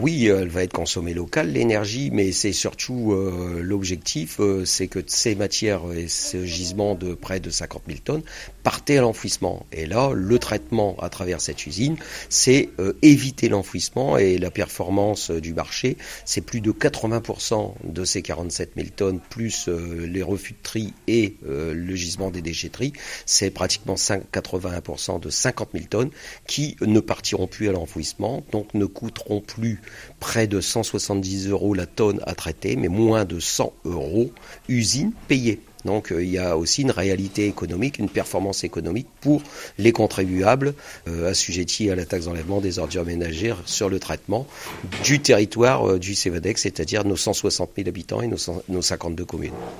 Oui, elle va être consommée locale, l'énergie, mais c'est surtout l'objectif, c'est que ces matières et ce gisement de près de 50 000 tonnes partaient à l'enfouissement. Et là, le traitement à travers cette usine, c'est éviter l'enfouissement et la performance du marché. C'est plus de 80% de ces 47 000 tonnes, plus les refus de tri et le gisement des déchetteries. C'est pratiquement 81% de 50 000 tonnes qui ne partiront plus à l'enfouissement, donc ne coûteront plus près de 170 € la tonne à traiter, mais moins de 100 € usine payée. Donc il y a aussi une réalité économique, une performance économique pour les contribuables assujettis à la taxe d'enlèvement des ordures ménagères sur le traitement du territoire du Cévedex, c'est-à-dire nos 160 000 habitants et nos 52 communes.